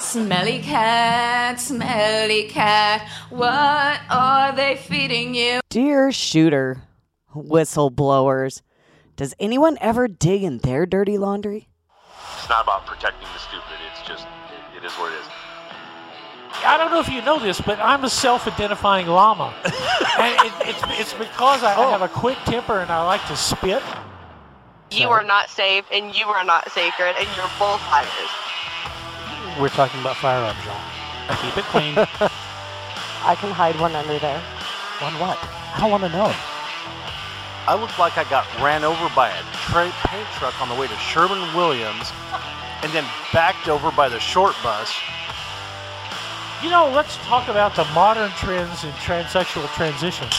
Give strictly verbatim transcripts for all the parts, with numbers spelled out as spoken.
Smelly cat, smelly cat, what are they feeding you? Dear shooter, whistleblowers, does anyone ever dig in their dirty laundry? It's not about protecting the stupid. It's just, it, it is what it is. I don't know if you know this, but I'm a self-identifying llama. And it, it's, it's because I, I have a quick temper and I like to spit. You are not safe, and you are not sacred, and you're both liars. We're talking about firearms, y'all. Keep it clean. I can hide one under there. On what? I don't want to know. I look like I got ran over by a tra- paint truck on the way to Sherwin-Williams and then backed over by the short bus. You know, let's talk about the modern trends in transsexual transitions.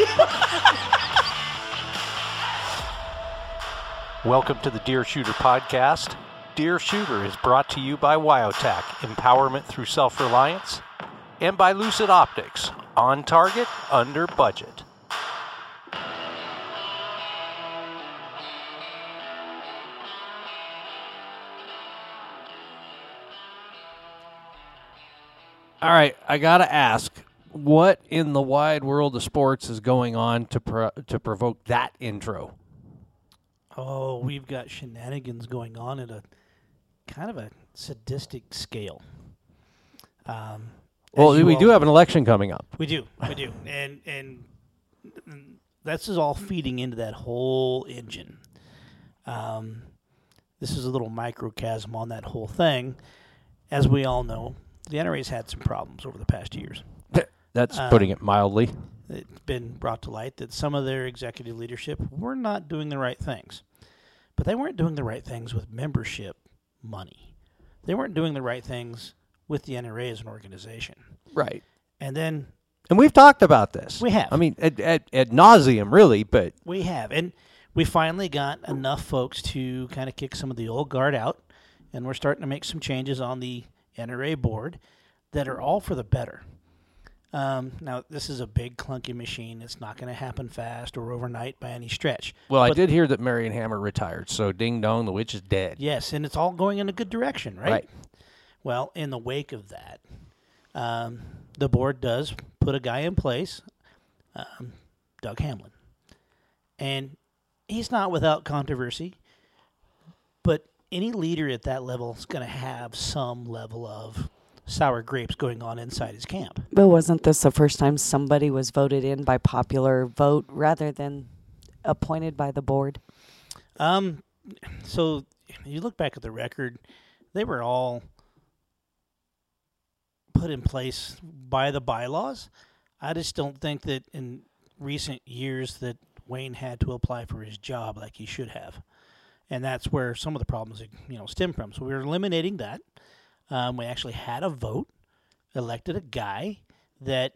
Welcome to the Dear Shooter podcast. Dear Shooter is brought to you by Wyotac, empowerment through self-reliance, and by Lucid Optics, on target, under budget. All right, I got to ask, what in the wide world of sports is going on to pro- to provoke that intro? Oh, we've got shenanigans going on at a kind of a sadistic scale. Um, Well, as you we all- do have an election coming up. We do, we do, and and that's just all feeding into that whole engine. Um, this is a little microcosm on that whole thing. As we all know, the N R A's had some problems over the past years. That's Um, putting it mildly. It's been brought to light that some of their executive leadership were not doing the right things. But they weren't doing the right things with membership money. They weren't doing the right things with the N R A as an organization. Right. And then And we've talked about this. We have. I mean, ad, ad, ad nauseum, really, but we have. And we finally got enough folks to kind of kick some of the old guard out. And we're starting to make some changes on the N R A board that are all for the better. Um, now, this is a big, clunky machine. It's not going to happen fast or overnight by any stretch. well, I But- did hear that Marion Hammer retired, so ding dong, the witch is dead. Yes, and it's all going in a good direction, right? Right. Well, in the wake of that, um, the board does put a guy in place, um, Doug Hamlin. And he's not without controversy, but any leader at that level is going to have some level of sour grapes going on inside his camp. But wasn't this the first time somebody was voted in by popular vote rather than appointed by the board? Um, so you look back at the record, they were all put in place by the bylaws. I just don't think that in recent years that Wayne had to apply for his job like he should have. And that's where some of the problems, you know, stem from. So we're eliminating that. Um, we actually had a vote, elected a guy that,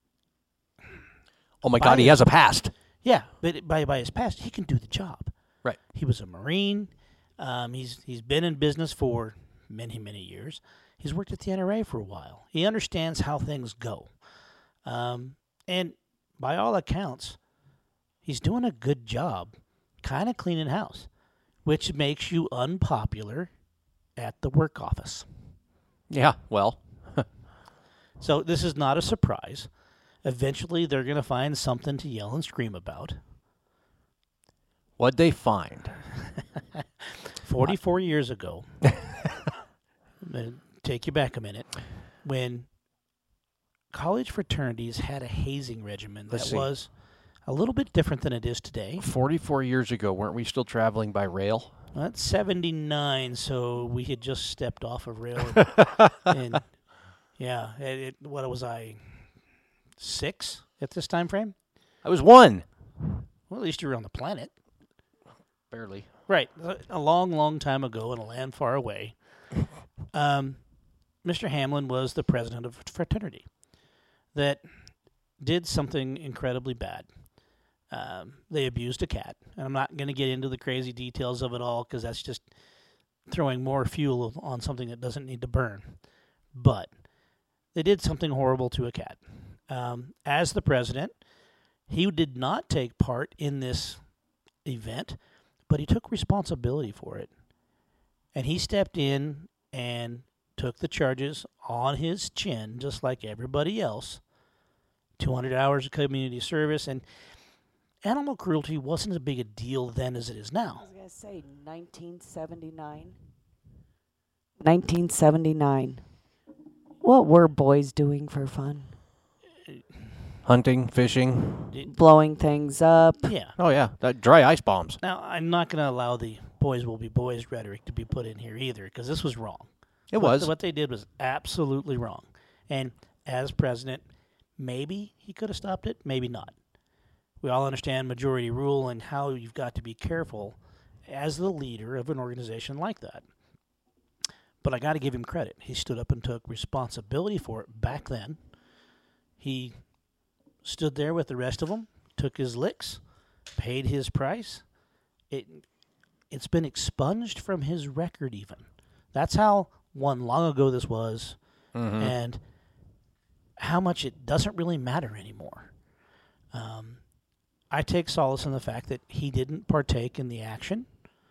Oh, my By God, he the- has a past. yeah, but by by his past, he can do the job. Right. He was a Marine. Um, he's he's been in business for many many years. He's worked at the N R A for a while. He understands how things go, um, and by all accounts, he's doing a good job, kind of cleaning house, which makes you unpopular at the work office. Yeah, well, So this is not a surprise. Eventually, they're going to find something to yell and scream about. what'd they find? forty-four years ago, I'm going to take you back a minute, when college fraternities had a hazing regimen that Let's see. was a little bit different than it is today. forty-four years ago, weren't we still traveling by rail? Well, that's seventy-nine, so we had just stepped off of rail. and yeah, it, it, what was I, six at this time frame? I was one. Well, at least you were on the planet. Barely. Right. A- A long, long time ago in a land far away, um, Mister Hamlin was the president of a fraternity that did something incredibly bad. Um, they abused a cat. And I'm not going to get into the crazy details of it all because that's just throwing more fuel on something that doesn't need to burn. But they did something horrible to a cat. Um, as the president, he did not take part in this event, but he took responsibility for it. And he stepped in and took the charges on his chin, just like everybody else. two hundred hours of community service, and animal cruelty wasn't as big a deal then as it is now. I was going to say nineteen seventy-nine. nineteen seventy-nine. What were boys doing for fun? Hunting, fishing. Blowing things up. Yeah. Oh, yeah. That dry ice bombs. Now, I'm not going to allow the boys will be boys rhetoric to be put in here either, because this was wrong. It What- was. What they did was absolutely wrong. And as president, maybe he could have stopped it, maybe not. We all understand majority rule and how you've got to be careful as the leader of an organization like that. But I got to give him credit. He stood up and took responsibility for it back then. He stood there with the rest of them, took his licks, paid his price. It, it's been expunged from his record even. That's how one long ago this was, Mhm. and how much it doesn't really matter anymore. Um, I take solace in the fact that he didn't partake in the action,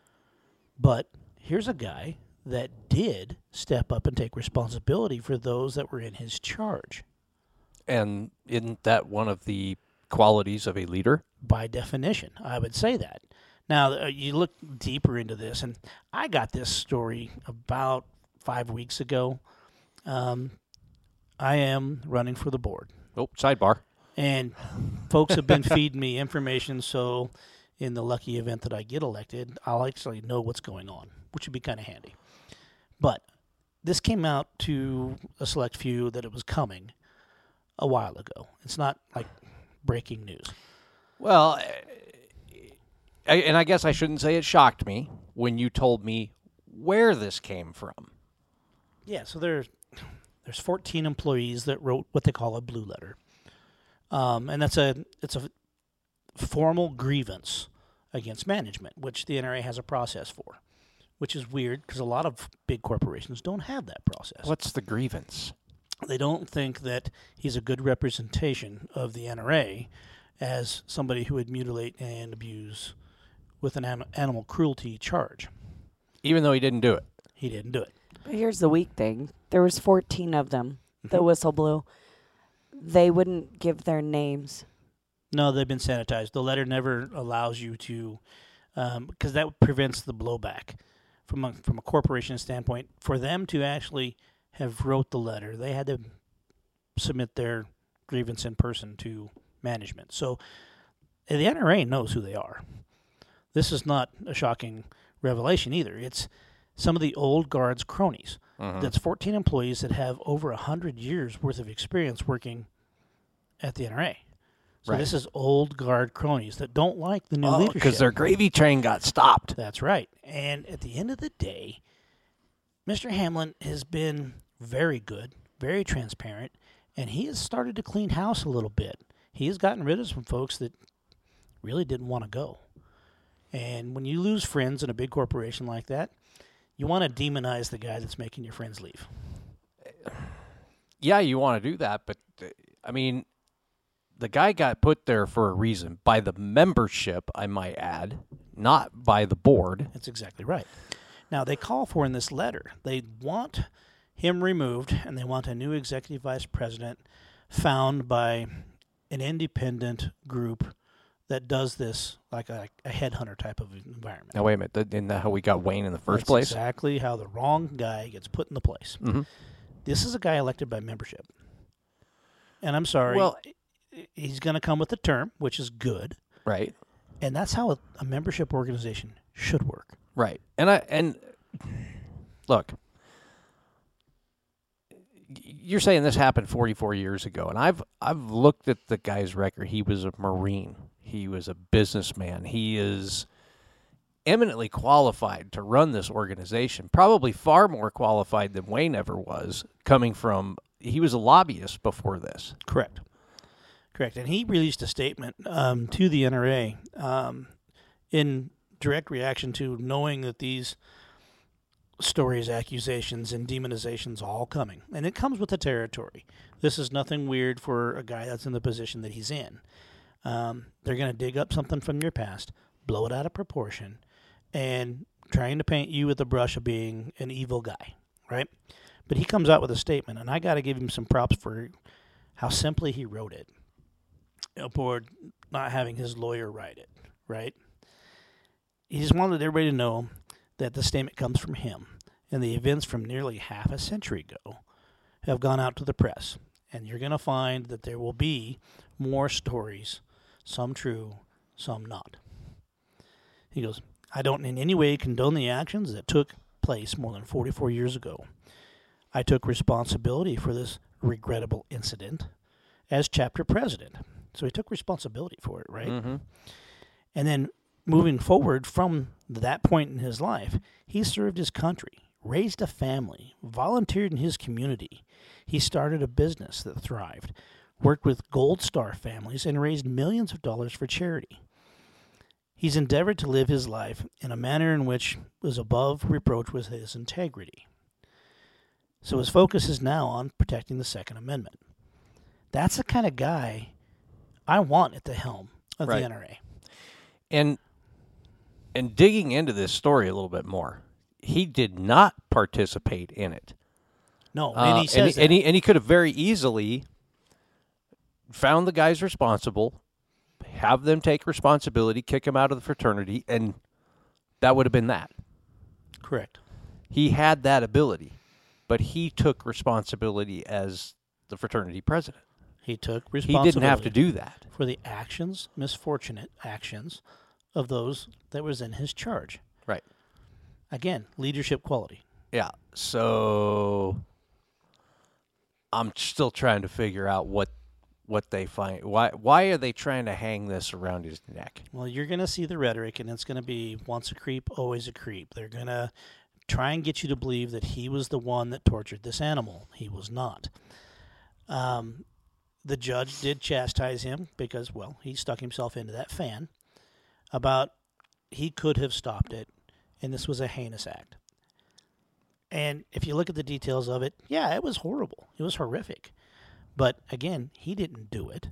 but here's a guy that did step up and take responsibility for those that were in his charge. And isn't that one of the qualities of a leader? By definition, I would say that. Now, uh, you look deeper into this, and I got this story about five weeks ago. Um, I am running for the board, Oh, sidebar. and folks have been feeding me information, so in the lucky event that I get elected, I'll actually know what's going on, which would be kind of handy. But this came out to a select few that it was coming a while ago. It's not like breaking news. Well, I, and I guess I shouldn't say it shocked me when you told me where this came from. Yeah, so there's there's fourteen employees that wrote what they call a blue letter, um, and that's a it's a formal grievance against management, which the N R A has a process for, which is weird because a lot of big corporations don't have that process. What's the grievance? They don't think that he's a good representation of the N R A as somebody who would mutilate and abuse with an anim- animal cruelty charge. Even though he didn't do it. He didn't do it. But here's the weak thing. There was fourteen of them. The whistle blew. They wouldn't give their names. No, they've been sanitized. The letter never allows you to, because that prevents the blowback from a, from a corporation standpoint. For them to actually have wrote the letter, they had to submit their grievance in person to management. So the N R A knows who they are. This is not a shocking revelation either. It's some of the old guard's cronies. Mhm. That's fourteen employees that have over one hundred years worth of experience working at the N R A. So Right. this is old guard cronies that don't like the new Oh, leadership. because their gravy train got stopped. That's right. And at the end of the day, Mister Hamlin has been very good, very transparent, and he has started to clean house a little bit. He has gotten rid of some folks that really didn't want to go. And when you lose friends in a big corporation like that, you want to demonize the guy that's making your friends leave. Yeah, you want to do that, but uh, I mean, the guy got put there for a reason by the membership, I might add, not by the board. That's exactly right. Now, they call for in this letter, they want him removed, and they want a new executive vice president found by an independent group that does this like a, a headhunter type of environment. Now, wait a minute. th- Isn't that how we got Wayne in the first That's place? exactly how the wrong guy gets put in the place. Mhm. This is a guy elected by membership. And I'm sorry, Well- he's going to come with a term, which is good. Right. And that's how a, a membership organization should work. Right. And I and look, you're saying this happened forty-four years ago, and I've I've looked at the guy's record. He was a Marine. He was a businessman. He is eminently qualified to run this organization, probably far more qualified than Wayne ever was, coming from, he was a lobbyist before this. Correct. Correct. And he released a statement um, to the N R A um, in direct reaction to knowing that these stories, accusations, and demonizations are all coming. And it comes with the territory. This is nothing weird for a guy that's in the position that he's in. Um, they're going to dig up something from your past, blow it out of proportion, and trying to paint you with the brush of being an evil guy, right? But he comes out with a statement, and I got to give him some props for how simply he wrote it, aboard not having his lawyer write it, right? He just wanted everybody to know that the statement comes from him, and the events from nearly half a century ago have gone out to the press, and you're going to find that there will be more stories, some true, some not. He goes, I don't in any way condone the actions that took place more than forty-four years ago. I took responsibility for this regrettable incident as chapter president. So he took responsibility for it, right? Mm-hmm. And then moving forward from that point in his life, he served his country, raised a family, volunteered in his community. He started a business that thrived, worked with Gold Star families, and raised millions of dollars for charity. He's endeavored to live his life in a manner in which was above reproach with his integrity. So his focus is now on protecting the Second Amendment. That's the kind of guy I want at the helm of Right. the N R A. And and digging into this story a little bit more, he did not participate in it. No, Uh, and he says and, he, and, he, and he could have very easily found the guys responsible, have them take responsibility, kick him out of the fraternity, and that would have been that. that. Correct. He had that ability, but he took responsibility as the fraternity president. He took He responsibility didn't have to do that. for the actions, misfortunate actions, of those that was in his charge. Right. Again, leadership quality. Yeah. So I'm still trying to figure out what what they find. Why why are they trying to hang this around his neck? Well, you're going to see the rhetoric, and it's going to be once a creep, always a creep. They're going to try and get you to believe that he was the one that tortured this animal. He was not. Um, the judge did chastise him because, well, he stuck himself into that fan about he could have stopped it, and this was a heinous act. And if you look at the details of it, yeah, it was horrible. It was horrific. But again, he didn't do it.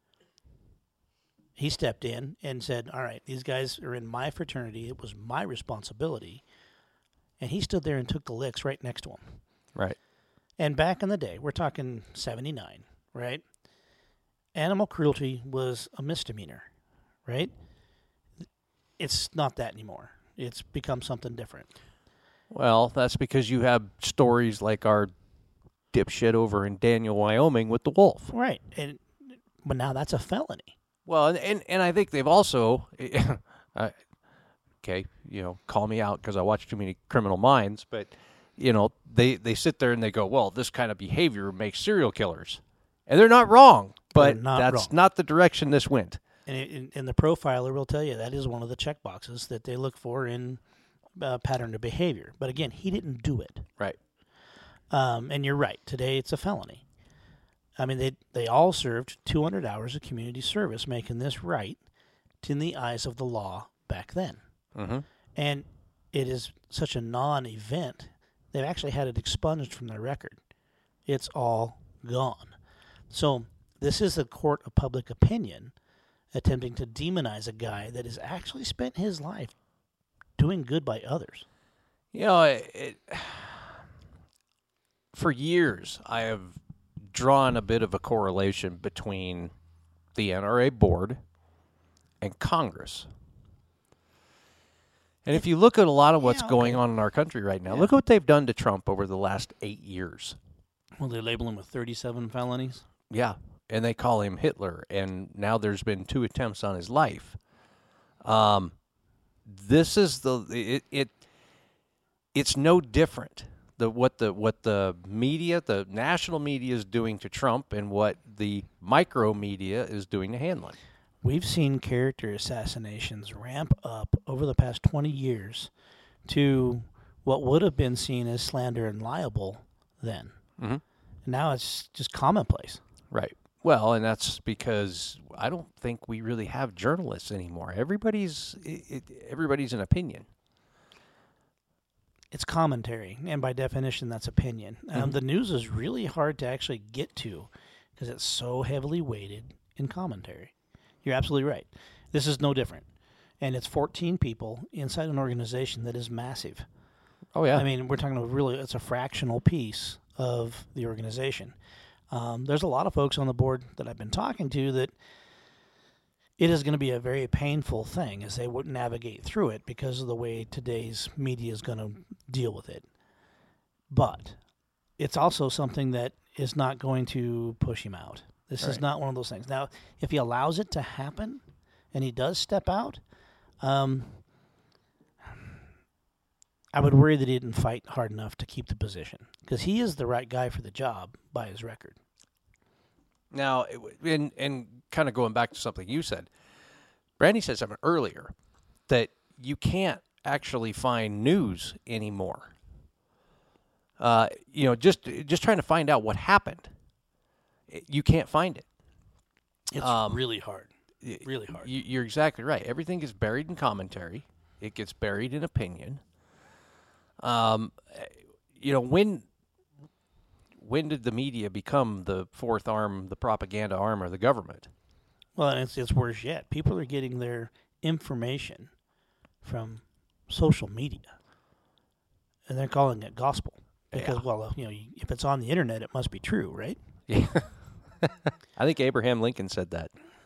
He stepped in and said, all right, these guys are in my fraternity. It was my responsibility. And he stood there and took the licks right next to him. Right. And back in the day, we're talking seventy-nine, right? Animal cruelty was a misdemeanor, right? It's not that anymore. It's become something different. Well, that's because you have stories like our dipshit over in Daniel, Wyoming with the wolf. Right. And but now that's a felony. Well, and and, and I think they've also, uh, okay, you know, call me out because I watch too many Criminal Minds, but you know, they they sit there and they go, well, this kind of behavior makes serial killers, and they're not wrong, but They're not that's wrong. not the direction this went. And, it, and the profiler will tell you that is one of the check boxes that they look for in uh, pattern of behavior. But again, he didn't do it. Right. Um, and you're right. Today it's a felony. I mean, they they all served two hundred hours of community service, making this right in the eyes of the law back then. Mm-hmm. And it is such a non-event, they've actually had it expunged from their record. It's all gone. So this is a court of public opinion attempting to demonize a guy that has actually spent his life doing good by others. You know, it, it, for years I have drawn a bit of a correlation between the N R A board and Congress. And if you look at a lot of what's Yeah, going okay. on in our country right now, Yeah. look what they've done to Trump over the last eight years. Well, they label him with thirty-seven felonies. Yeah, and they call him Hitler, and now there's been two attempts on his life. Um, this is the it, it it's no different. The what the what the media, the national media is doing to Trump, and what the micro media is doing to Hanlon. We've seen character assassinations ramp up over the past twenty years to what would have been seen as slander and libel then. Mm-hmm. Now it's just commonplace. Right. Well, and that's because I don't think we really have journalists anymore. Everybody's it, it, everybody's an opinion. It's commentary, and by definition, that's opinion. Um, Mhm. the news is really hard to actually get to because it's so heavily weighted in commentary. You're absolutely right. This is no different. And it's fourteen people inside an organization that is massive. Oh yeah. I mean, we're talking about really, it's a fractional piece of the organization. Um, there's a lot of folks on the board that I've been talking to that it is going to be a very painful thing as they would navigate through it because of the way today's media is going to deal with it. But it's also something that is not going to push him out. This Right. is not one of those things. Now, if he allows it to happen and he does step out, um, I would worry that he didn't fight hard enough to keep the position because he is the right guy for the job by his record. Now, it w- and and kind of going back to something you said, Brandy said something earlier that you can't actually find news anymore. Uh, you know, just just trying to find out what happened, it- you can't find it. It's Um, really hard. Really hard. You, you're exactly right. Everything gets buried in commentary. It gets buried in opinion. Um, you know, when when did the media become the fourth arm, the propaganda arm of the government? Well, and it's, it's worse yet. People are getting their information from social media, and they're calling it gospel because, Yeah. well, you know, if it's on the internet, it must be true, right? Yeah. I think Abraham Lincoln said that.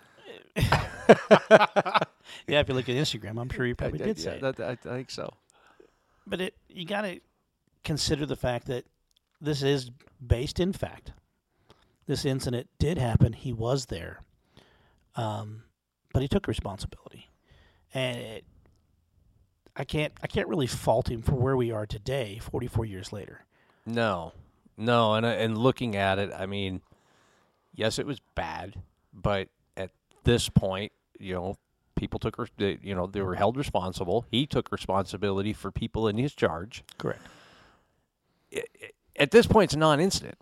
Yeah, if you look at Instagram, I'm sure you probably I, did yeah, say it. that, I, I think so. But it, you got to consider the fact that this is based in fact. This incident did happen. He was there, um, but he took responsibility, and it, I can't I can't really fault him for where we are today, forty-four years later. No, no, and and looking at it, I mean, yes, it was bad, but at this point, you know, people took, res- they- you know, they were held responsible. He took responsibility for people in his charge. Correct. I- I- At this point, it's a non-incident.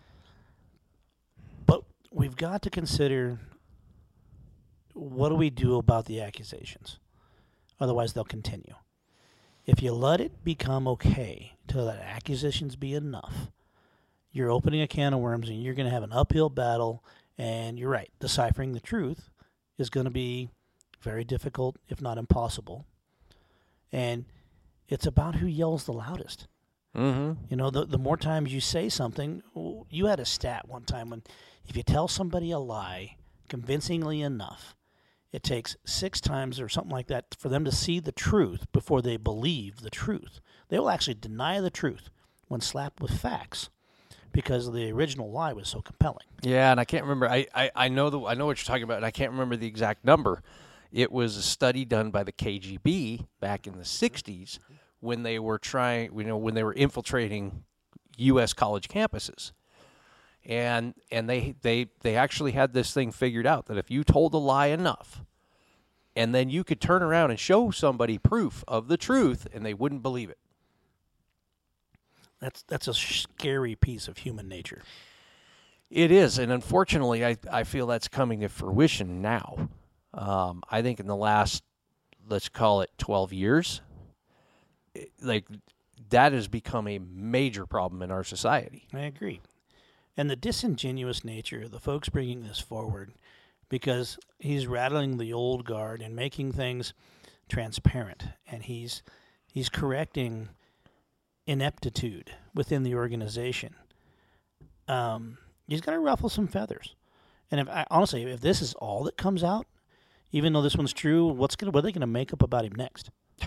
But we've got to consider what do we do about the accusations? Otherwise, they'll continue. If you let it become okay to let accusations be enough, you're opening a can of worms and you're going to have an uphill battle. And you're right, deciphering the truth is going to be very difficult, if not impossible. And it's about who yells the loudest. Mm-hmm. You know, the the more times you say something, you had a stat one time when if you tell somebody a lie convincingly enough, it takes six times or something like that for them to see the truth before they believe the truth. They will actually deny the truth when slapped with facts because the original lie was so compelling. Yeah, and I can't remember. I, I, I know the I know what you're talking about, and I can't remember the exact number. It was a study done by the K G B back in the sixties when they were trying, you know, when they were infiltrating U S college campuses, and and they they they actually had this thing figured out that if you told a lie enough, and then you could turn around and show somebody proof of the truth, and they wouldn't believe it. That's that's a scary piece of human nature. It is, and unfortunately, I, I feel that's coming to fruition now. Um, I think in the last, let's call it twelve years, it, like that has become a major problem in our society. I agree. And the disingenuous nature of the folks bringing this forward, because he's rattling the old guard and making things transparent, and he's he's correcting ineptitude within the organization. Um, he's going to ruffle some feathers. And if I, honestly, if this is all that comes out, even though this one's true, what's gonna what are they going to make up about him next?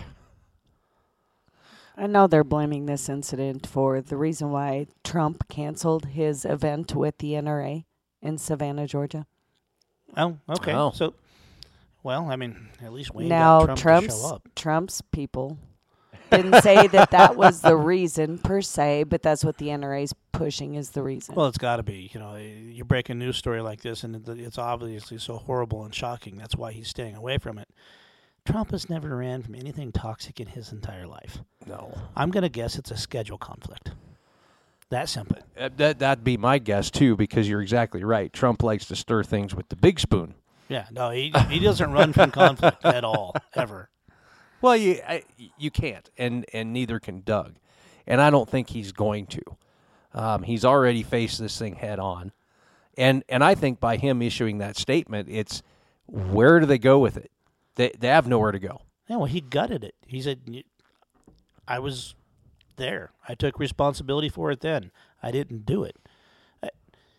I know they're blaming this incident for the reason why Trump canceled his event with the N R A in Savannah, Georgia. Oh, okay. Oh. So, well, I mean, at least Wayne now, got Trump Trump's to show up. Trump's people didn't say that that was the reason per se, but that's what the N R A's pushing is the reason. Well, it's got to be. You know, you break a news story like this, and it- it's obviously so horrible and shocking. That's why he's staying away from it. Trump has never ran from anything toxic in his entire life. No, I'm going to guess it's a schedule conflict. That simple. Uh, that that'd be my guess too, because you're exactly right. Trump likes to stir things with the big spoon. Yeah, no, he he doesn't run from conflict at all, ever. Well, you I, you can't, and and neither can Doug, and I don't think he's going to. Um, he's already faced this thing head on, and and I think by him issuing that statement, it's where do they go with it? They they have nowhere to go. Yeah, well, he gutted it. He said, "I was there. I took responsibility for it then. I didn't do it. I,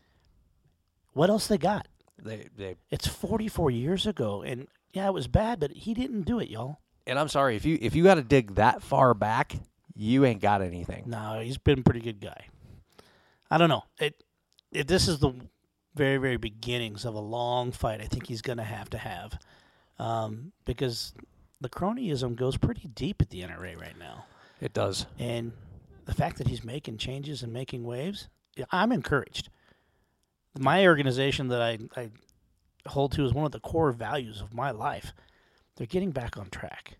what else they got? They, they, It's forty-four years ago, and yeah, it was bad, but he didn't do it, y'all. and I'm sorry if you if you got to dig that far back, you ain't got anything. No, he's been a pretty good guy. I don't know. It, it this is the very, very beginnings of a long fight I think he's going to have to have, um, because the cronyism goes pretty deep at the N R A right now. It does. And the fact that he's making changes and making waves, yeah, I'm encouraged. My organization that I, I hold to as one of the core values of my life, they're getting back on track.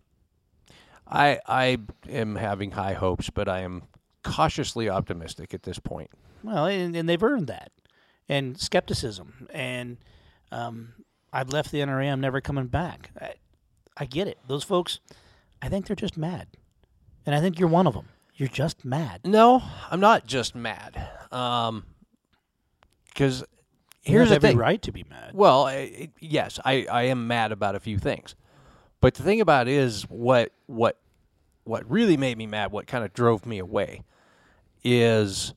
I I am having high hopes, but I am cautiously optimistic at this point. Well, and, and they've earned that. And skepticism. And um, I've left the N R A. I'm never coming back. I, I get it. Those folks, I think they're just mad. And I think you're one of them. You're just mad. No, I'm not just mad. Um, because You here's have the every thing. right to be mad. Well, I, it, yes, I, I am mad about a few things, but the thing about it is what what what really made me mad, what kind of drove me away, is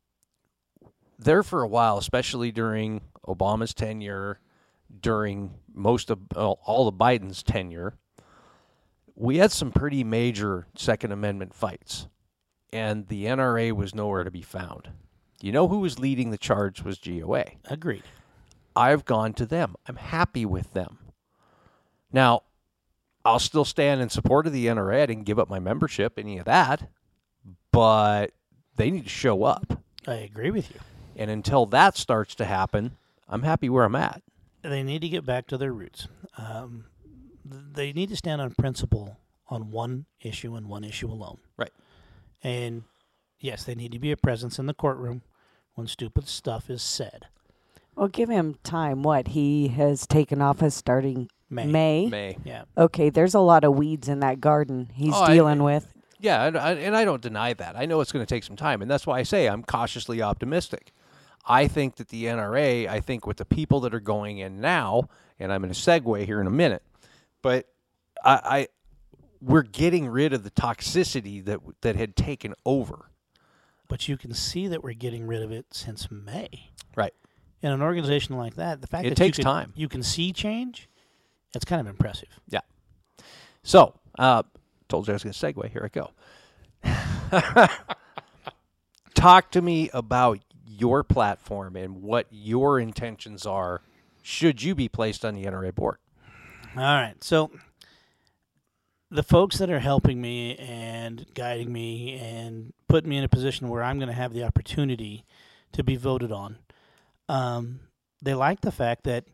there for a while, especially during Obama's tenure, during most of all, all of Biden's tenure, we had some pretty major Second Amendment fights, and the N R A was nowhere to be found. You know who was leading the charge was G O A. Agreed. I've gone to them. I'm happy with them. Now, I'll still stand in support of the N R A. I didn't give up my membership, any of that, but they need to show up. I agree with you. And until that starts to happen, I'm happy where I'm at. They need to get back to their roots. Um, th- they need to stand on principle on one issue and one issue alone. Right. And yes, they need to be a presence in the courtroom when stupid stuff is said. Well, give him time. What? He has taken office starting May. May? May. Yeah. Okay, there's a lot of weeds in that garden he's Oh, I- dealing with. Yeah, and I, and I don't deny that. I know it's going to take some time, and that's why I say I'm cautiously optimistic. I think that the N R A, I think with the people that are going in now, and I'm going to segue here in a minute, but I, I we're getting rid of the toxicity that that had taken over. But you can see that we're getting rid of it since May. Right. In an organization like that, the fact It that takes you can, time. you can see change, that's kind of impressive. Yeah. So, uh, told you I was going to segue. Here I go. Talk to me about your platform and what your intentions are should you be placed on the N R A board. All right. So the folks that are helping me and guiding me and putting me in a position where I'm going to have the opportunity to be voted on, um, they like the fact that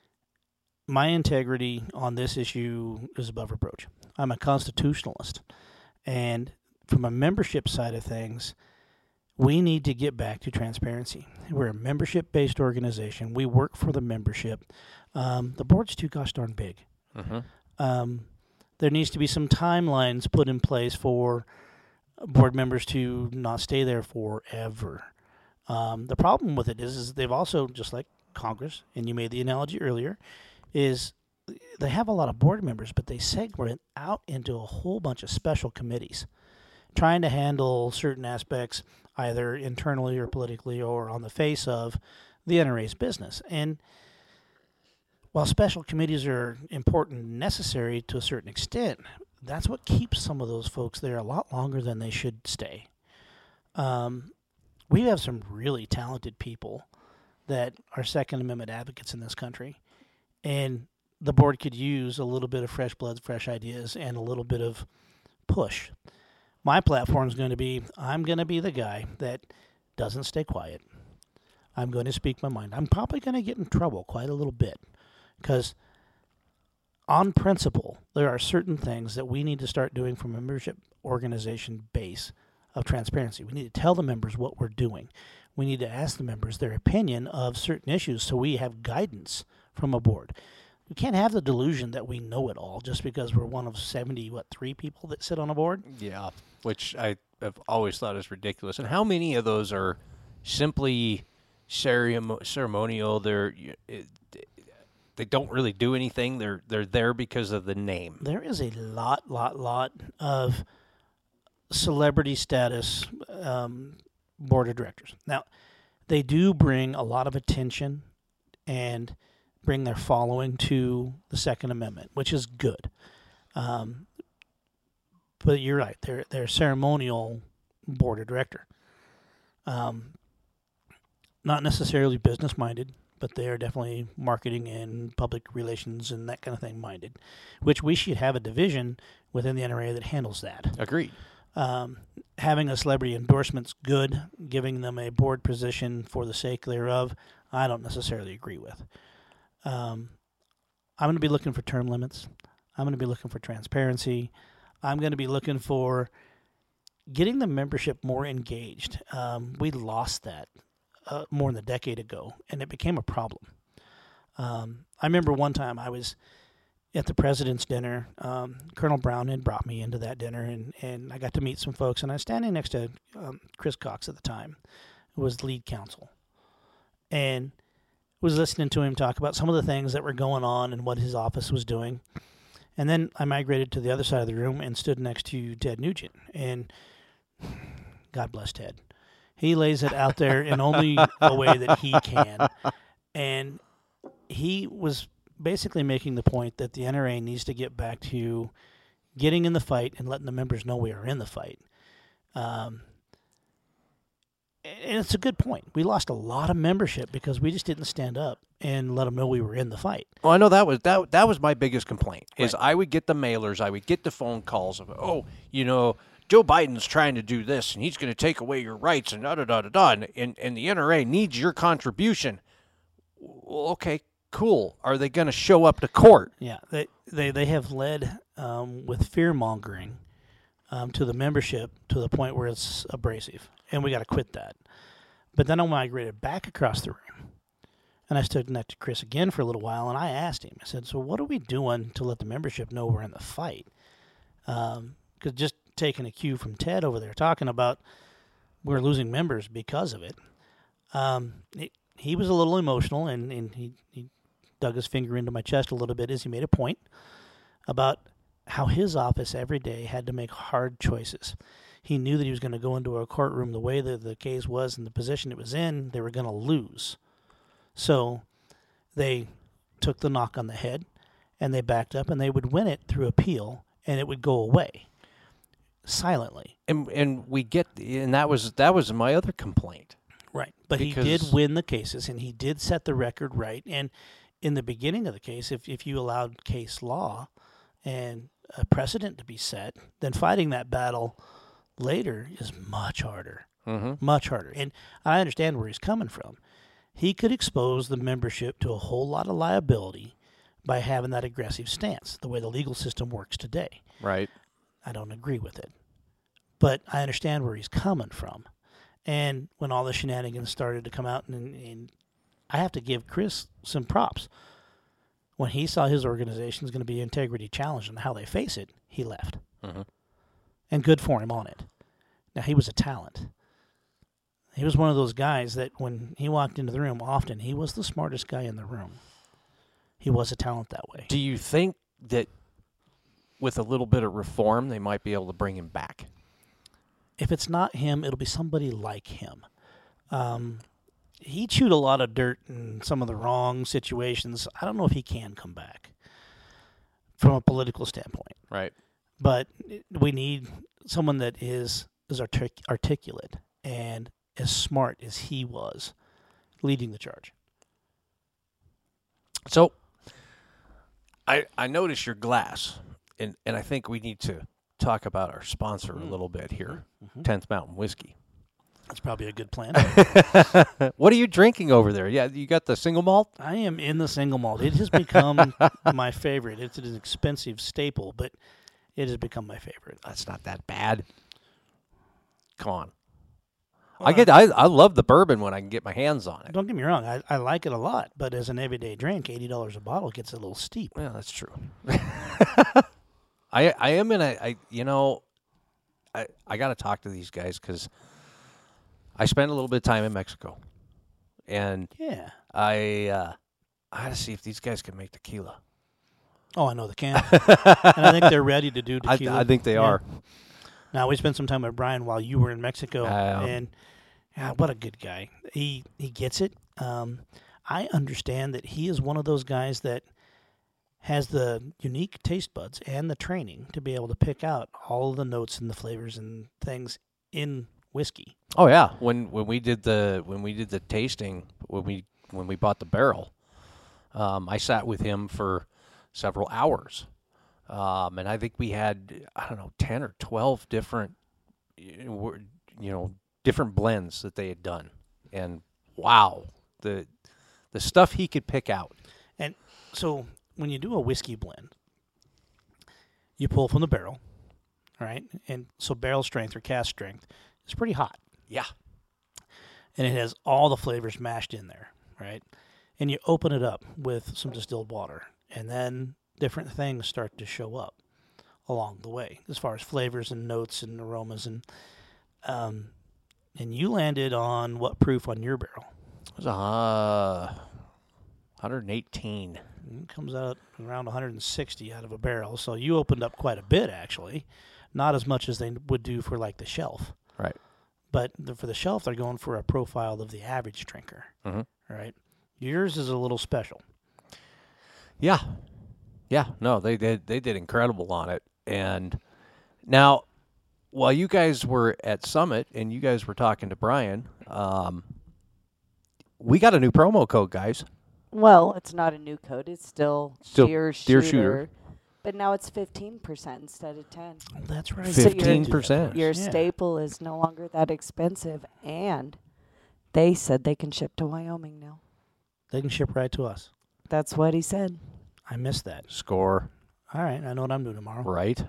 my integrity on this issue is above reproach. I'm a constitutionalist. And from a membership side of things, we need to get back to transparency. We're a membership-based organization. We work for the membership. Um, the board's too gosh darn big. Mm-hmm. Um, there needs to be some timelines put in place for board members to not stay there forever. Um, the problem with it is, is they've also, just like Congress, and you made the analogy earlier, is they have a lot of board members, but they segment out into a whole bunch of special committees, trying to handle certain aspects either internally or politically or on the face of the N R A's business. And while special committees are important and necessary to a certain extent, that's what keeps some of those folks there a lot longer than they should stay. Um, we have some really talented people that are Second Amendment advocates in this country, and the board could use a little bit of fresh blood, fresh ideas, and a little bit of push. My platform is going to be, I'm going to be the guy that doesn't stay quiet. I'm going to speak my mind. I'm probably going to get in trouble quite a little bit because on principle, there are certain things that we need to start doing from a membership organization base of transparency. We need to tell the members what we're doing. We need to ask the members their opinion of certain issues so we have guidance from a board. We can't have the delusion that we know it all just because we're one of seventy, what, three people that sit on a board? Yeah, which I have always thought is ridiculous. And how many of those are simply ceremo- ceremonial? They're it, they don't really do anything. They're they're there because of the name. There is a lot, lot, lot of celebrity status um, board of directors. Now, they do bring a lot of attention and bring their following to the Second Amendment, which is good. Um, but you're right; they're they're a ceremonial board of director. Um, not necessarily business minded, but they are definitely marketing and public relations and that kind of thing minded, which we should have a division within the N R A that handles that. Agreed. Um, having a celebrity endorsement's good. Giving them a board position for the sake thereof, I don't necessarily agree with. Um, I'm going to be looking for term limits. I'm going to be looking for transparency. I'm going to be looking for getting the membership more engaged. Um, we lost that uh, more than a decade ago, and it became a problem. Um, I remember one time I was at the president's dinner. Um, Colonel Brown had brought me into that dinner, and, and I got to meet some folks, and I was standing next to um, Chris Cox at the time, who was lead counsel, and was listening to him talk about some of the things that were going on and what his office was doing. And then I migrated to the other side of the room and stood next to Ted Nugent, and God bless Ted. He lays it out there in only a way that he can, and he was basically making the point that the N R A needs to get back to getting in the fight and letting the members know we are in the fight. Um, and it's a good point. We lost a lot of membership because we just didn't stand up and let them know we were in the fight. Well, I know that was that that was my biggest complaint. Is Right. I would get the mailers, I would get the phone calls of, oh, you know, Joe Biden's trying to do this, and he's going to take away your rights, and da da da da da, and, and and the N R A needs your contribution. Well, okay, cool. Are they going to show up to court? Yeah, they they, they have led um, with fear mongering um, to the membership to the point where it's abrasive, and we got to quit that. But then I migrated back across the room, and I stood next to Chris again for a little while, and I asked him. I said, "So what are we doing to let the membership know we're in the fight?" Because um, just taking a cue from Ted over there, talking about we're losing members because of it. Um, it he was a little emotional, and, and he, he dug his finger into my chest a little bit as he made a point about how his office every day had to make hard choices. He knew that he was going to go into a courtroom the way that the case was and the position it was in, they were going to lose. So they took the knock on the head, and they backed up, and they would win it through appeal, and it would go away silently. And and we get, and that was that was my other complaint. Right. But he Because- did win the cases, and he did set the record right. And in the beginning of the case, if, if you allowed case law and a precedent to be set, then fighting that battle later is much harder. Mm-hmm. Much harder. And I understand where he's coming from. He could expose the membership to a whole lot of liability by having that aggressive stance, the way the legal system works today. Right. I don't agree with it. But I understand where he's coming from. And when all the shenanigans started to come out, and, and I have to give Chris some props. When he saw his organization is going to be integrity challenged and how they face it, he left. Mm-hmm. And good for him on it. Now, he was a talent. He was one of those guys that when he walked into the room, often he was the smartest guy in the room. He was a talent that way. Do you think that with a little bit of reform, they might be able to bring him back? If it's not him, it'll be somebody like him. Um, he chewed a lot of dirt in some of the wrong situations. I don't know if he can come back from a political standpoint. Right. But we need someone that is is artic- articulate and as smart as he was leading the charge. So, I I notice your glass, and, and I think we need to talk about our sponsor a little bit here, Mm-hmm. tenth Mountain Whiskey. That's probably a good plan. What are you drinking over there? Yeah, you got the single malt? I am in the single malt. It has become my favorite. It's an expensive staple, but it has become my favorite. That's not that bad. Come on. I get I, I love the bourbon when I can get my hands on it. Don't get me wrong, I, I like it a lot, but as an everyday drink, eighty dollars a bottle gets a little steep. Yeah, that's true. I I am in a I you know I I got to talk to these guys because I spent a little bit of time in Mexico, and Yeah. I uh, I had to see if these guys can make tequila. Oh, I know they can. And I think they're ready to do I, tequila. I think they Yeah. are. Now, we spent some time with Brian while you were in Mexico, Um, and Yeah, what a good guy. He he gets it. Um, I understand that he is one of those guys that has the unique taste buds and the training to be able to pick out all of the notes and the flavors and things in whiskey. Oh yeah, when when we did the when we did the tasting when we when we bought the barrel, um, I sat with him for several hours, um, and I think we had I don't know ten or twelve different you know different blends that they had done, and wow, the the stuff he could pick out. And so when you do a whiskey blend, you pull from the barrel, right? And so barrel strength or cask strength is pretty hot. Yeah. And it has all the flavors mashed in there, right? And you open it up with some distilled water, and then different things start to show up along the way as far as flavors and notes and aromas. And um, and you landed on what proof on your barrel? It was uh, one eighteen. It comes out around one hundred sixty out of a barrel. So you opened up quite a bit, actually. Not as much as they would do for, like, the shelf. Right. But the, for the shelf, they're going for a profile of the average drinker. Mm-hmm. Right? Yours is a little special. Yeah. Yeah. No, they did they did incredible on it. And now, while you guys were at Summit and you guys were talking to Brian, um, we got a new promo code, guys. Well, it's not a new code. It's still, Still Deer Deer Shooter. Shooter. But now it's fifteen percent instead of ten. That's right. So your- Fifteen percent. Your Yeah. staple is no longer that expensive, and they said they can ship to Wyoming now. They can ship right to us. That's what he said. I missed that. Score. All right, I know what I'm doing tomorrow. Right.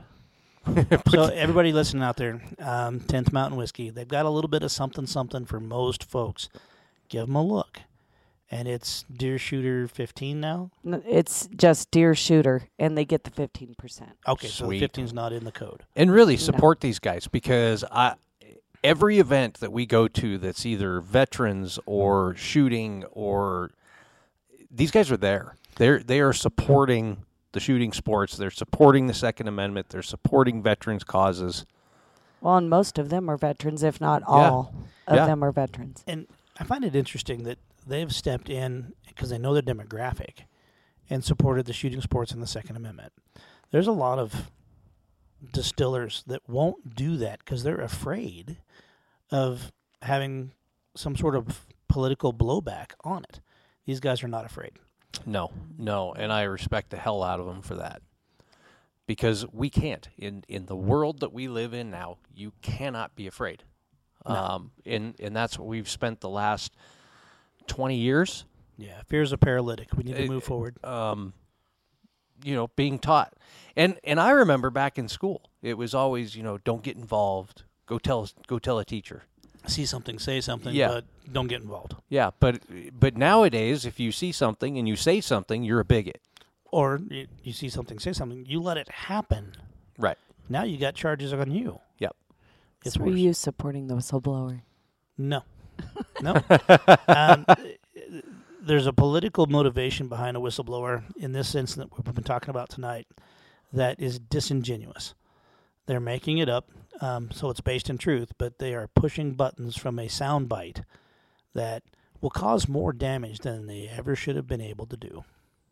So everybody listening out there, um, tenth Mountain Whiskey, they've got a little bit of something something for most folks. Give them a look. And it's Deer Shooter fifteen now? N- It's just Deer Shooter, and they get the fifteen percent. Okay, so the Sweet. fifteen's not in the code. And really support these guys because I, every event that we go to that's either veterans or shooting or these guys are there. They're they are supporting the shooting sports. They're supporting the Second Amendment. They're supporting veterans' causes. Well, and most of them are veterans, if not all of Yeah. them are veterans. And I find it interesting that they've stepped in because they know their demographic and supported the shooting sports and the Second Amendment. There's a lot of distillers that won't do that because they're afraid of having some sort of political blowback on it. These guys are not afraid. No, no, and I respect the hell out of them for that. Because we can't. In in the world that we live in now, you cannot be afraid. No. Um, and, and that's what we've spent the last twenty years, Yeah, fear's a paralytic. We need to It- move forward. um, you know, being taught. And and I remember back in school, it was always, you know, don't get involved. Go tell go tell a teacher. See something, say something, Yeah. but don't get involved. Yeah, but but nowadays, if you see something and you say something, you're a bigot. Or you, you see something, say something, you let it happen. Right. Now you got charges on you. Yep. It's So were worse. you supporting the whistleblower? No. No. um, there's a political motivation behind a whistleblower in this incident we've been talking about tonight that is disingenuous. They're making it up, um, so it's based in truth, but they are pushing buttons from a soundbite that will cause more damage than they ever should have been able to do.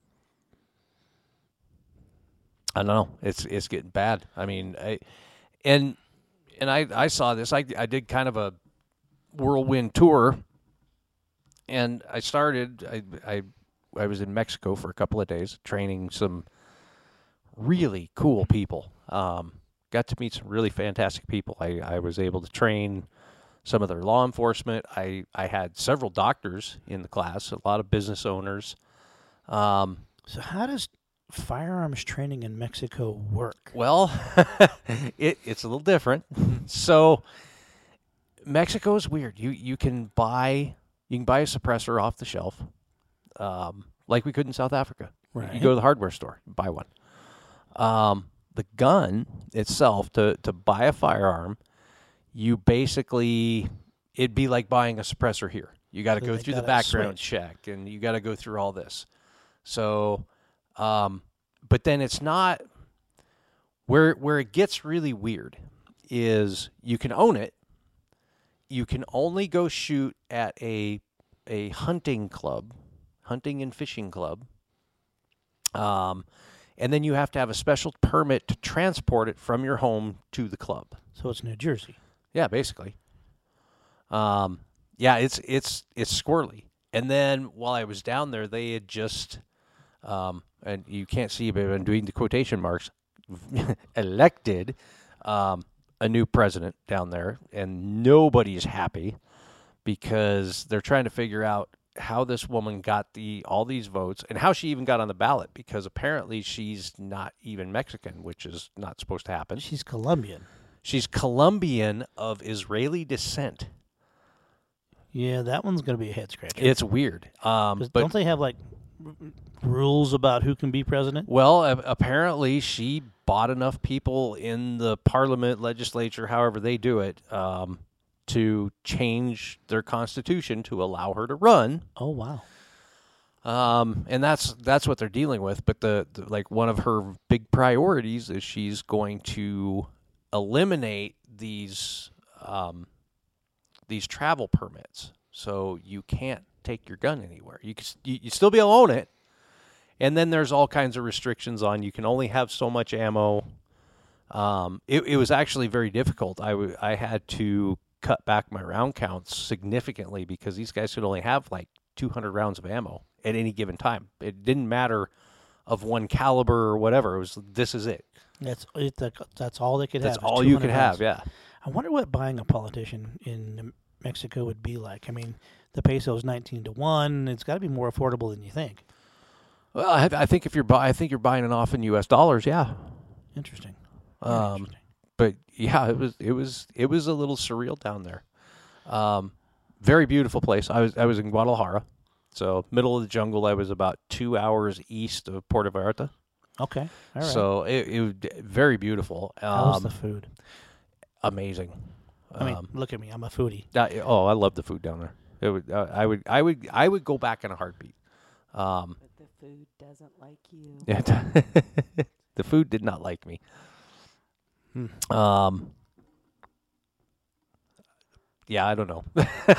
I don't know. It's it's getting bad. I mean, I, and and I I saw this. I I did kind of a whirlwind tour, and I started. I I I was in Mexico for a couple of days training some really cool people. Um, got to meet some really fantastic people. I I was able to train some of their law enforcement. I I had several doctors in the class. A lot of business owners. Um, So how does firearms training in Mexico work? Well, it, it's a little different. So Mexico is weird. You you can buy you can buy a suppressor off the shelf, um, like we could in South Africa. Right. You go to the hardware store, buy one. Um, the gun itself, to to buy a firearm, you basically it'd be like buying a suppressor here. You got to So go they through the gotta background switch. check, and you got to go through all this. So, um, but then it's not where where it gets really weird is you can own it, you can only go shoot at a a hunting club, hunting and fishing club. Um, and then you have to have a special permit to transport it from your home to the club. So it's New Jersey. Yeah, basically. Um, yeah, it's it's it's squirrely. And then while I was down there, they had just, um, and you can't see, but I'm doing the quotation marks, elected um, a new president down there, and nobody's happy because they're trying to figure out how this woman got the all these votes and how she even got on the ballot, because apparently she's not even Mexican, which is not supposed to happen. She's Colombian. She's Colombian of Israeli descent. Yeah, that one's going to be a head scratcher. It's weird. Um, 'Cause but don't they have like r- r- rules about who can be president? Well, a- apparently she bought enough people in the parliament, legislature, however they do it, um, to change their constitution to allow her to run. Oh wow. Um, and that's that's what they're dealing with. But the, the like one of her big priorities is she's going to eliminate these um, these travel permits, so you can't take your gun anywhere. You can you, you still be able to own it, and then there's all kinds of restrictions on you can only have so much ammo. Um, it, it was actually very difficult. I, w- I had to cut back my round counts significantly because these guys could only have like two hundred rounds of ammo at any given time. It didn't matter of one caliber or whatever. It was this is it. That's it, that, that's all they could That's have. all is you two could hundred have. rounds. Yeah. I wonder what buying a politician in Mexico would be like. I mean, the peso is nineteen to one. It's got to be more affordable than you think. Well, I, I think if you're buy, I think you're buying it off in U S dollars. Yeah. Interesting. Very Um, interesting. but yeah, it was it was it was a little surreal down there. Um, very beautiful place. I was I was in Guadalajara, so middle of the jungle. I was about two hours east of Puerto Vallarta. Okay. All right. So it, it was d- very beautiful. How was Um, the food? amazing. I mean, Um, look at me. I'm a foodie. that- oh, I love the food down there. It would uh, I would I would I would go back in a heartbeat. Um, But the food doesn't like you. yeah, the food did not like me. Hmm. Um, yeah, I don't know.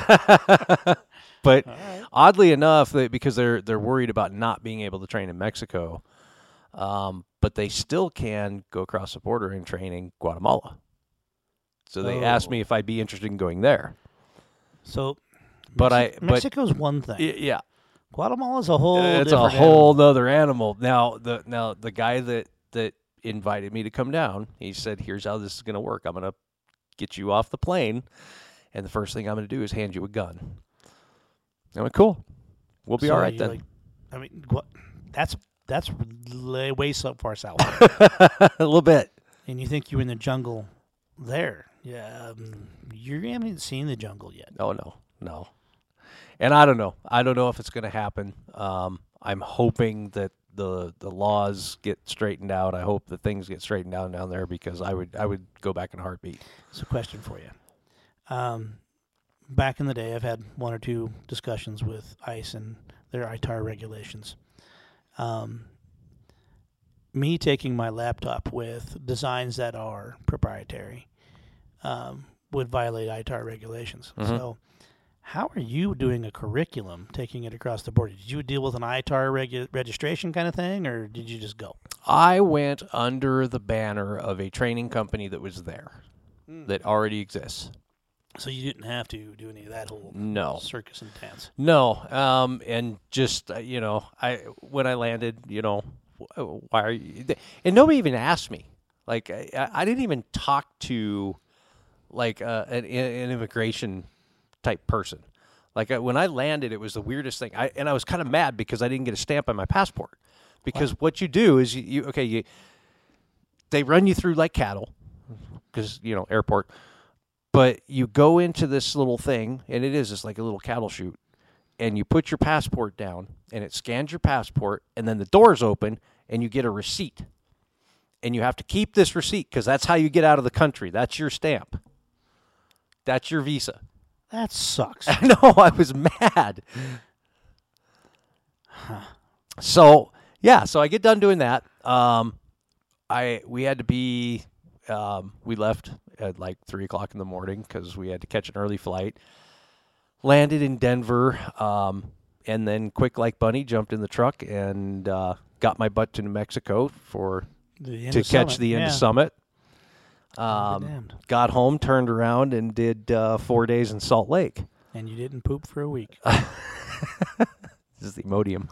But All right. oddly enough, they, because they're they're worried about not being able to train in Mexico, um, but they still can go across the border and train in Guatemala. So they asked me Oh. if I'd be interested in going there. So, But Mexi- I- but- Mexico's one thing. Y- yeah, Guatemala's a whole. it's a different whole animal. nother animal. Now the now the guy that that invited me to come down, he said, "Here's how this is going to work. I'm going to get you off the plane, and the first thing I'm going to do is hand you a gun." I went, "Cool, we'll be So all right you, then." like- I mean, Gua- that's that's lay- way so far south. A little bit. And you think you're in the jungle there? Yeah, um, you haven't seen the jungle yet. Oh no, no. And I don't know. I don't know if it's going to happen. Um, I'm hoping that the the laws get straightened out. I hope that things get straightened out down there because I would I would go back in a heartbeat. So, question for you. Um, back in the day, I've had one or two discussions with ICE and their I T A R regulations. Um, me taking my laptop with designs that are proprietary um, would violate I T A R regulations. Mhm. So, how are you doing a curriculum, taking it across the border? Did you deal with an I T A R regu- registration kind of thing, or did you just go? I went under the banner of a training company that was there, that already exists. So you didn't have to do any of that whole No. circus and dance. No, um, and just uh, you know, I when I landed, you know, wh- why are you? And nobody even asked me. Like I, I didn't even talk to like uh, an, an immigration type person. Like uh, when I landed, it was the weirdest thing. I and I was kind of mad because I didn't get a stamp on my passport. Because what you do is you, you okay, you they run you through like cattle, because you know airport. But you go into this little thing, and it is just like a little cattle chute, and you put your passport down, and it scans your passport, and then the doors open, and you get a receipt. And you have to keep this receipt, because that's how you get out of the country. That's your stamp. That's your visa. That sucks. I know, I was mad. So, yeah, so I get done doing that. Um, I we had to be, um, we left at like three o'clock in the morning because we had to catch an early flight. Landed in Denver, um, and then quick like bunny jumped in the truck and uh, got my butt to New Mexico for The to catch the end yeah. of Summit. I'll be Um, damned. got home, turned around, and did uh, four days in Salt Lake. And you didn't poop for a week. This is the Imodium.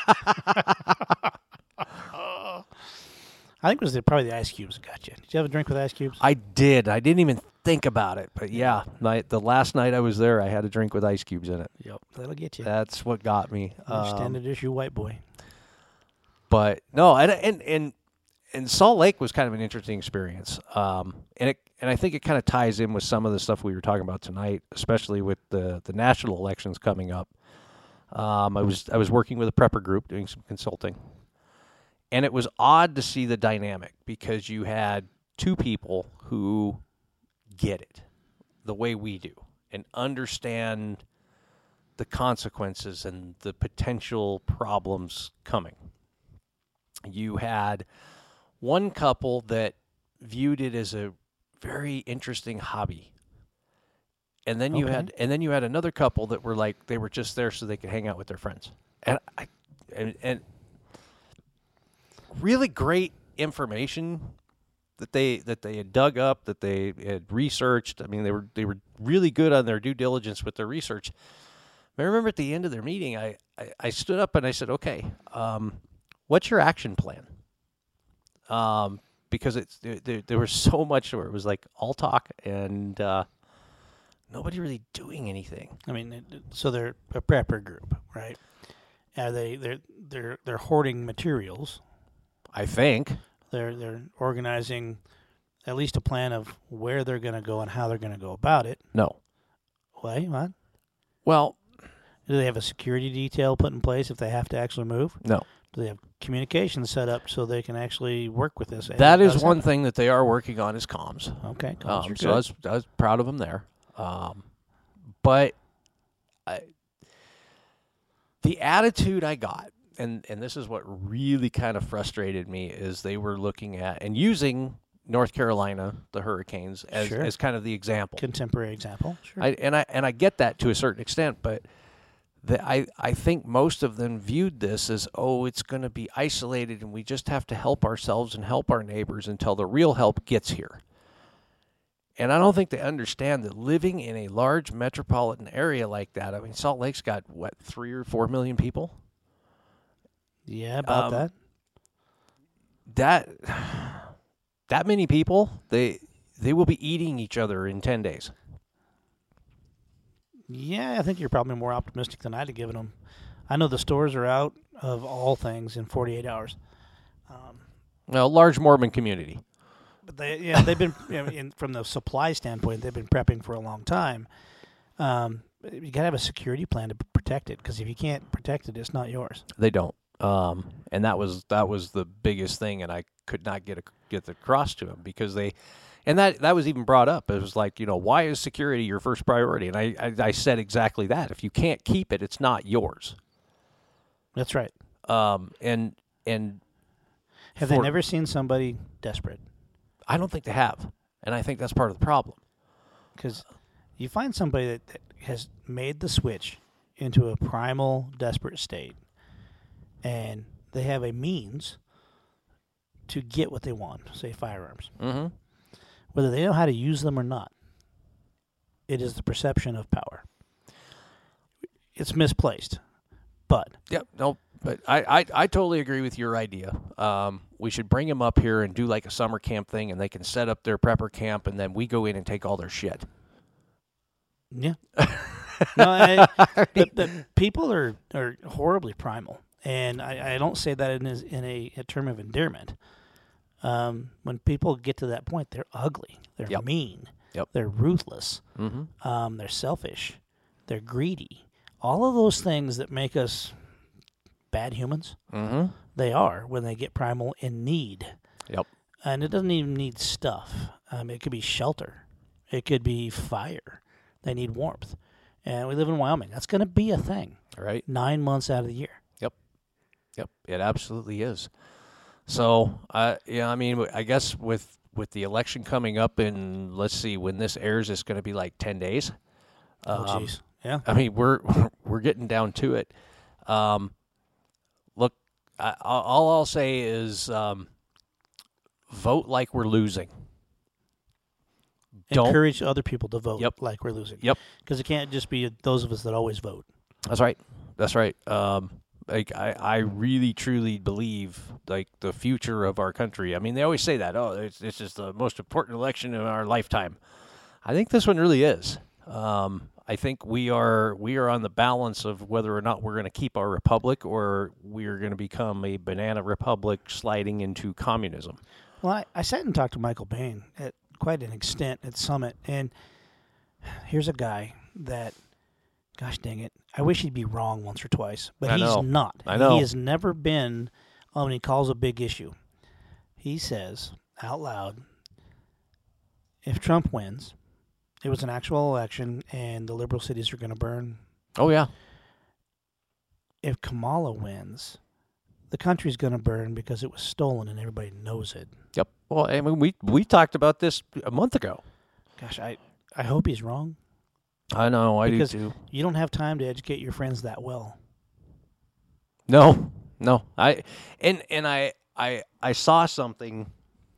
I think it was the, probably the ice cubes that got you. Did you have a drink with ice cubes? I did. I didn't even think about it, but yeah, night, the last night I was there, I had a drink with ice cubes in it. Yep. That'll get you. That's what got me. You're Um, standard issue white boy. But no, and and and and Salt Lake was kind of an interesting experience, um, and it and I think it kind of ties in with some of the stuff we were talking about tonight, especially with the the national elections coming up. Um, I was I was working with a prepper group doing some consulting, and it was odd to see the dynamic because you had two people who get it the way we do and understand the consequences and the potential problems coming. You had one couple that viewed it as a very interesting hobby. And then you Okay. had and then you had another couple that were like they were just there so they could hang out with their friends. And I and, and really great information that they that they had dug up, that they had researched. I mean, they were they were really good on their due diligence with their research. I remember at the end of their meeting, I, I, I stood up and I said, okay, um, what's your action plan? Um, because it's there, there, there was so much where it was like all talk and uh, nobody really doing anything. I mean, it- it- so they're a prepper group, right? Are they they're they're they're hoarding materials. I think. They're they're organizing at least a plan of where they're going to go and how they're going to go about it. No. Why? What? Well, Do they have a security detail put in place if they have to actually move? no. Do they have communication set up so they can actually work with this? That is Does one happen. thing that they are working on is comms. Okay, comms Um, are so I good. was, I was proud of them there. Um, but I, the attitude I got, and, and this is what really kind of frustrated me, is they were looking at and using North Carolina, the Hurricanes, as, Sure. as kind of the example. Contemporary example. Sure. I, and I and I get that to a certain extent, but the, I I think most of them viewed this as, oh, it's going to be isolated, and we just have to help ourselves and help our neighbors until the real help gets here. And I don't think they understand that living in a large metropolitan area like that. I mean, Salt Lake's got what three or four million people. yeah, about um, that. That that many people, they they will be eating each other in ten days. Yeah, I think you're probably more optimistic than I'd have given them. I know the stores are out of all things in forty-eight hours. Um, Well, large Mormon community. but they, yeah, they've been you know, in, from the supply standpoint, they've been prepping for a long time. Um, you got to have a security plan to p- protect it, because if you can't protect it, it's not yours. They don't, um, and that was that was the biggest thing, and I could not get a, get across to them because they, and that that was even brought up. It was like, you know, why is security your first priority? And I I, I said exactly that. If you can't keep it, it's not yours. That's right. Um, and and Have they for- never seen somebody desperate? I don't think they have, and I think that's part of the problem. Because you find somebody that, that has made the switch into a primal, desperate state, and they have a means to get what they want, say firearms. Mm-hmm. Whether they know how to use them or not, it is the perception of power. It's misplaced, but Yep. No, but I, I, I totally agree with your idea. Um, we should bring them up here and do like a summer camp thing, and they can set up their prepper camp, and then we go in and take all their shit. yeah. no, I, the, the people are, are horribly primal, and I, I don't say that in, as, in a, a term of endearment. Um, when people get to that point, they're ugly, they're Yep. mean, Yep. they're ruthless, Mm-hmm. um, they're selfish, they're greedy. All of those things that make us bad humans, Mm-hmm. they are when they get primal in need. Yep. And it doesn't even need stuff. Um, it could be shelter. It could be fire. They need warmth. And we live in Wyoming. That's going to be a thing All right. nine months out of the year. Yep. It absolutely is. So, uh, yeah, I mean, I guess with with the election coming up in, let's see, when this airs, it's going to be like ten days. Oh, Um, jeez. Yeah. I mean, we're we're getting down to it. Um, look, I, all I'll say is um, vote like we're losing. Don't. Encourage other people to vote Yep. like we're losing. Yep. Because it can't just be those of us that always vote. That's right. That's right. Um, like I, I really truly believe like the future of our country. I mean, they always say that. Oh, it's, this is the most important election in our lifetime. I think this one really is. Um, I think we are we are on the balance of whether or not we're going to keep our republic or we are going to become a banana republic sliding into communism. Well, I, I sat and talked to Michael Bain at quite an extent at Summit, and here's a guy that, gosh dang it, I wish he'd be wrong once or twice, but I he's know. not. I know. He has never been, oh, when he calls a big issue, he says out loud, if Trump wins, it was an actual election and the liberal cities are going to burn. Oh yeah, If Kamala wins, the country's going to burn because it was stolen and everybody knows it. yep. Well, I mean, we we talked about this a month ago. Gosh, I, I hope he's wrong. I know, I Because do too. you don't have time to educate your friends that well. No, no. I and and I I I saw something,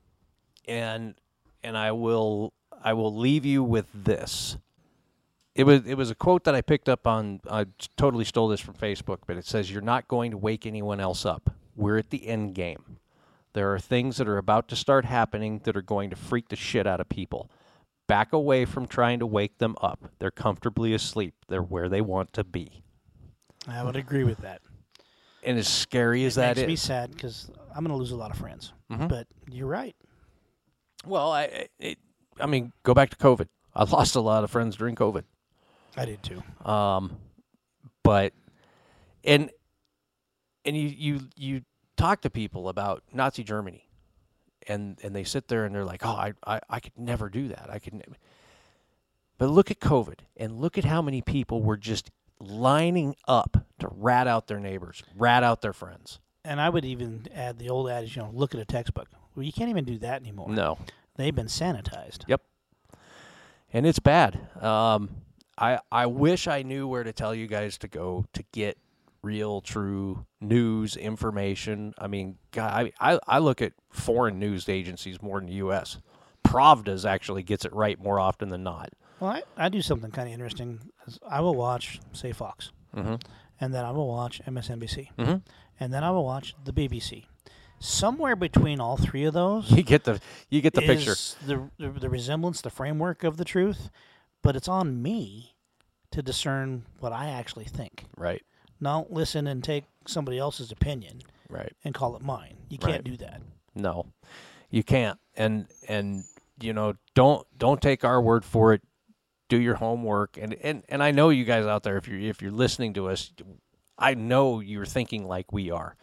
and and I will I will leave you with this. It was it was a quote that I picked up on. I totally stole this from Facebook, but it says, "You're not going to wake anyone else up. We're at the end game. There are things that are about to start happening that are going to freak the shit out of people. Back away from trying to wake them up. They're comfortably asleep. They're where they want to be." I would agree with that. And as scary as It that makes me is, sad because I'm going to lose a lot of friends. Mhm. But you're right. well, I it, I mean, go back to COVID. I lost a lot of friends during COVID. I did too. Um, but and and you you you talk to people about Nazi Germany, and and they sit there and they're like, oh, I I, I could never do that. I could never. But look at COVID and look at how many people were just lining up to rat out their neighbors, rat out their friends. And I would even add the old adage, you know, look at a textbook. Well, you can't even do that anymore. No. They've been sanitized. Yep. And it's bad. Um, I I wish I knew where to tell you guys to go to get real, true news, information. I mean, God, I, I, I look at foreign news agencies more than the U S Pravda's actually gets it right more often than not. Well, I, I do something kind of interesting. Is I will watch, say, Fox, Mm-hmm. and then I will watch M S N B C, Mm-hmm. and then I will watch the B B C. Somewhere between all three of those You get the you get the picture. is the, the the resemblance, the framework of the truth, but it's on me to discern what I actually think. Right. Don't listen and take somebody else's opinion Right. and call it mine. You can't Right. do that. No, you can't. And and you know, don't don't take our word for it. Do your homework. And, and, and I know you guys out there, if you're if you're listening to us, I know you're thinking like we are.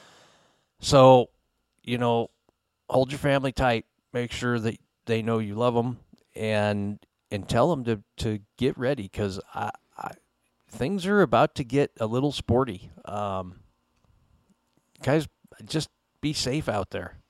So, you know, hold your family tight. Make sure that they know you love them, and and tell them to, to get ready, because I, I things are about to get a little sporty. Um, guys, just be safe out there.